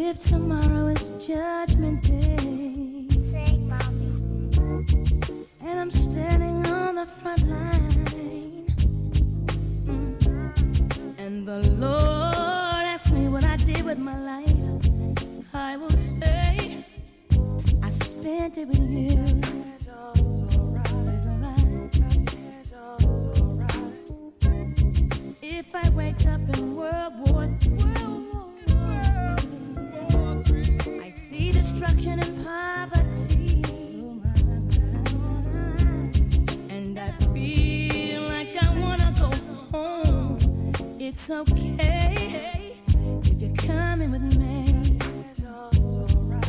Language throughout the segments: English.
if tomorrow is Judgment Day? Say, mommy. And I'm standing on the front line. And the Lord asked me what I did with my life. I will say, I spent it with you. It's alright. If I wake up in World War III, I see destruction and poverty, and I feel like I wanna go home. It's okay if you're coming with me. It's alright.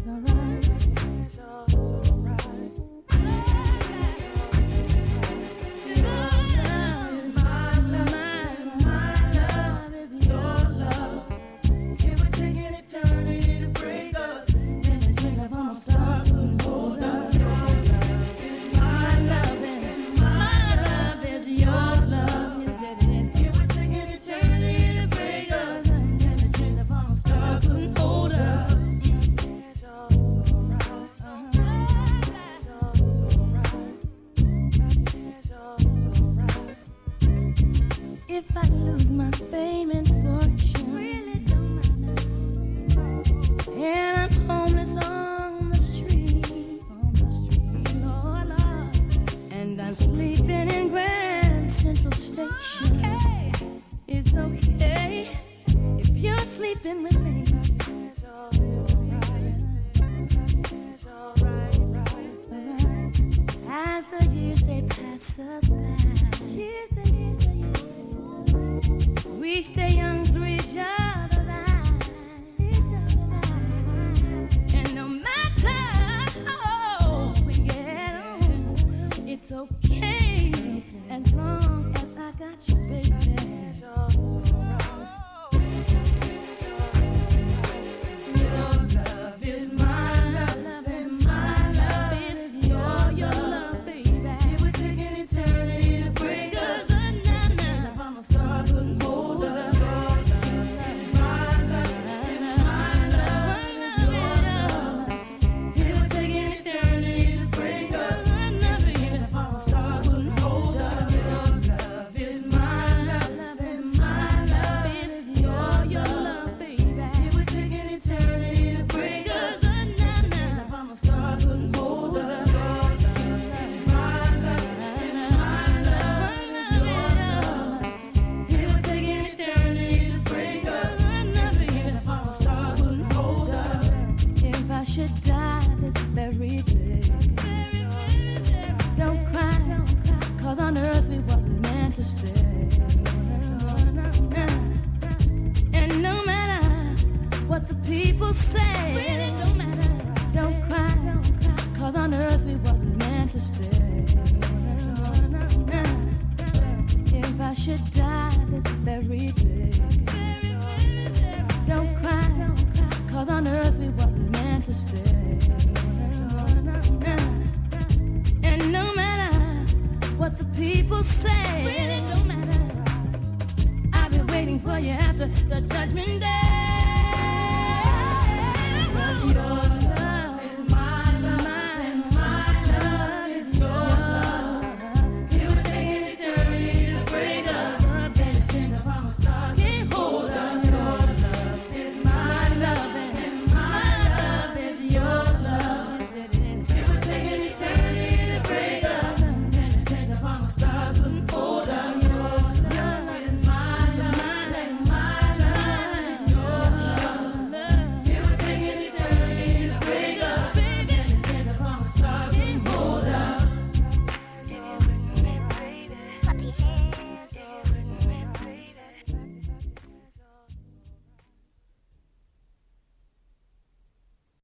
If I lose my fame and fortune, really don't matter, and I'm homeless on the street, Lord, Lord, and I'm sleeping in Grand Central Station, okay. It's okay if you're sleeping with me.